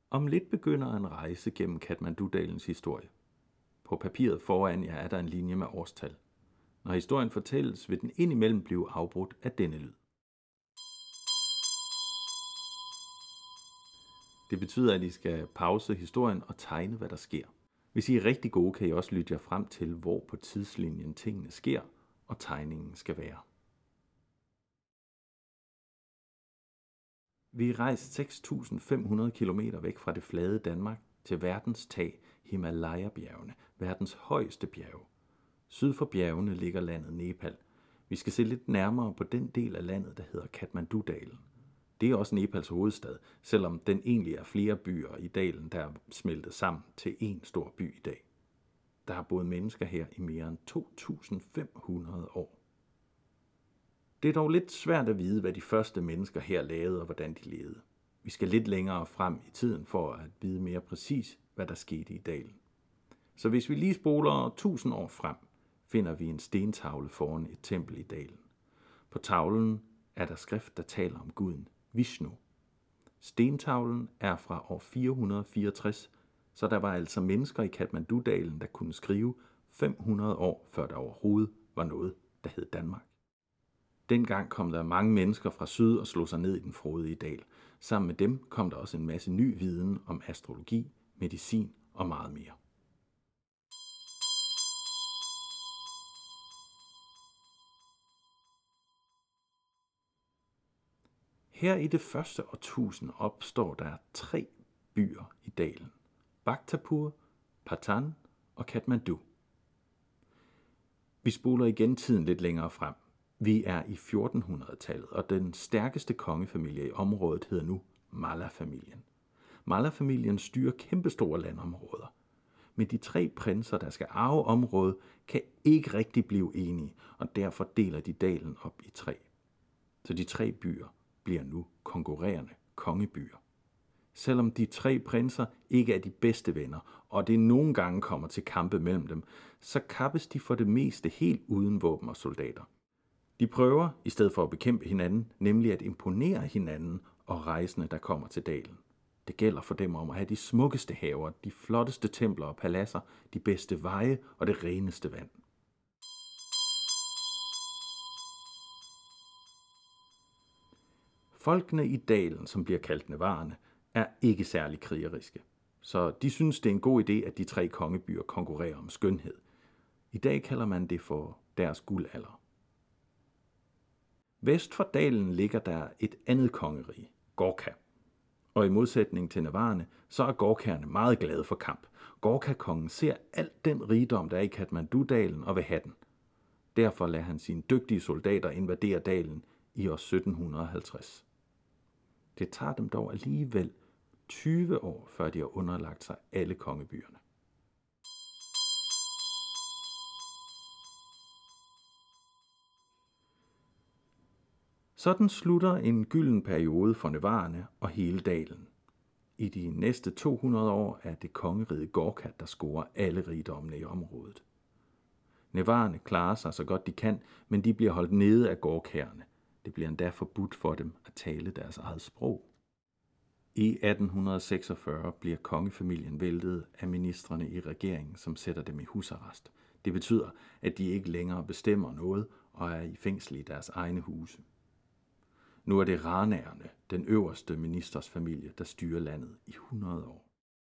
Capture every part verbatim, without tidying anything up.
Om lidt begynder en rejse gennem Kathmandu-dalens historie. På papiret foran jer er der en linje med årstal. Når historien fortælles, vil den indimellem blive afbrudt af denne lyd. Det betyder, at I skal pause historien og tegne, hvad der sker. Hvis I er rigtig gode, kan I også lytte jer frem til, hvor på tidslinjen tingene sker, og tegningen skal være. Vi er rejst seks tusind fem hundrede kilometer væk fra det flade Danmark til verdens tag, Himalaya-bjergene, verdens højeste bjerge. Syd for bjergene ligger landet Nepal. Vi skal se lidt nærmere på den del af landet, der hedder Kathmandu-dalen. Det er også Nepals hovedstad, selvom den egentlig er flere byer i dalen, der er smeltet sammen til en stor by i dag. Der har boet mennesker her i mere end to tusind fem hundrede år. Det er dog lidt svært at vide, hvad de første mennesker her lavede og hvordan de levede. Vi skal lidt længere frem i tiden for at vide mere præcis, hvad der skete i dalen. Så hvis vi lige spoler tusind år frem, finder vi en stentavle foran et tempel i dalen. På tavlen er der skrift, der taler om guden Vishnu. Stentavlen er fra år fire hundrede fireogtres, så der var altså mennesker i Kathmandu-dalen, der kunne skrive fem hundrede år, før der overhovedet var noget, der hed Danmark. Dengang kom der mange mennesker fra syd og slog sig ned i den frodige dal. Sammen med dem kom der også en masse ny viden om astrologi, medicin og meget mere. Her i det første årtusind opstår der tre byer i dalen. Bhaktapur, Patan og Kathmandu. Vi spoler igen tiden lidt længere frem. Vi er i fjortenhundredetallet, og den stærkeste kongefamilie i området hedder nu Malla-familien. Malla-familien styrer kæmpestore landområder. Men de tre prinser, der skal arve området, kan ikke rigtig blive enige, og derfor deler de dalen op i tre. Så de tre byer bliver nu konkurrerende kongebyer. Selvom de tre prinser ikke er de bedste venner, og det nogle gange kommer til kampe mellem dem, så kappes de for det meste helt uden våben og soldater. De prøver, i stedet for at bekæmpe hinanden, nemlig at imponere hinanden og rejsende, der kommer til dalen. Det gælder for dem om at have de smukkeste haver, de flotteste templer og paladser, de bedste veje og det reneste vand. Folkene i dalen, som bliver kaldt nevarerne, er ikke særlig krigeriske. Så de synes, det er en god idé, at de tre kongebyer konkurrerer om skønhed. I dag kalder man det for deres guldalder. Vest for dalen ligger der et andet kongerige, Gorkha. Og i modsætning til nevarerne, så er gorkerne meget glade for kamp. Gorkha-kongen ser alt den rigdom, der er i Kathmandu-dalen og vil have den. Derfor lader han sine dygtige soldater invadere dalen i år sytten halvtreds. Det tager dem dog alligevel tyve år, før de har underlagt sig alle kongebyerne. Sådan slutter en gylden periode for nevarerne og hele dalen. I de næste to hundrede år er det kongeriget Gorkha, der scorer alle rigdommene i området. Nevarerne klarer sig så godt de kan, men de bliver holdt nede af gorkherne. Det bliver endda forbudt for dem at tale deres eget sprog. I atten seksogfyrre bliver kongefamilien væltet af ministrene i regeringen, som sætter dem i husarrest. Det betyder, at de ikke længere bestemmer noget og er i fængsel i deres egne huse. Nu er det Ranerne, den øverste ministers familie, der styrer landet i hundrede år.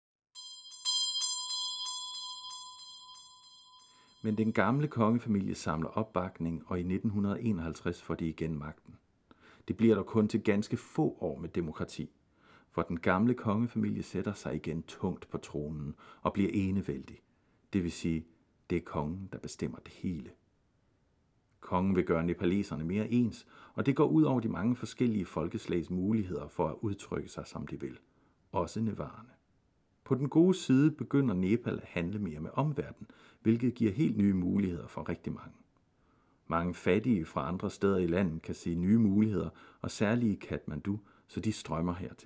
Men den gamle kongefamilie samler opbakning, og i nitten enoghalvtreds får de igen magten. Det bliver dog kun til ganske få år med demokrati, for den gamle kongefamilie sætter sig igen tungt på tronen og bliver enevældig. Det vil sige, det er kongen, der bestemmer det hele. Kongen vil gøre nepaleserne mere ens, og det går ud over de mange forskellige folkeslags muligheder for at udtrykke sig, som de vil. Også nevarerne. På den gode side begynder Nepal at handle mere med omverdenen, hvilket giver helt nye muligheder for rigtig mange. Mange fattige fra andre steder i landet kan se nye muligheder, og særligt i Kathmandu, så de strømmer hertil.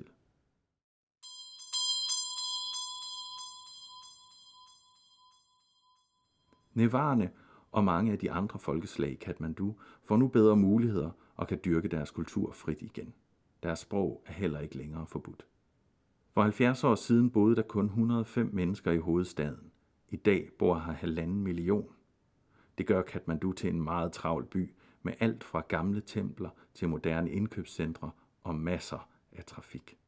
Nevarerne og mange af de andre folkeslag i Kathmandu får nu bedre muligheder og kan dyrke deres kultur frit igen. Deres sprog er heller ikke længere forbudt. For halvfjerds år siden boede der kun et hundrede og fem mennesker i hovedstaden. I dag bor her halvanden million. Det gør Kathmandu til en meget travl by med alt fra gamle templer til moderne indkøbscentre og masser af trafik.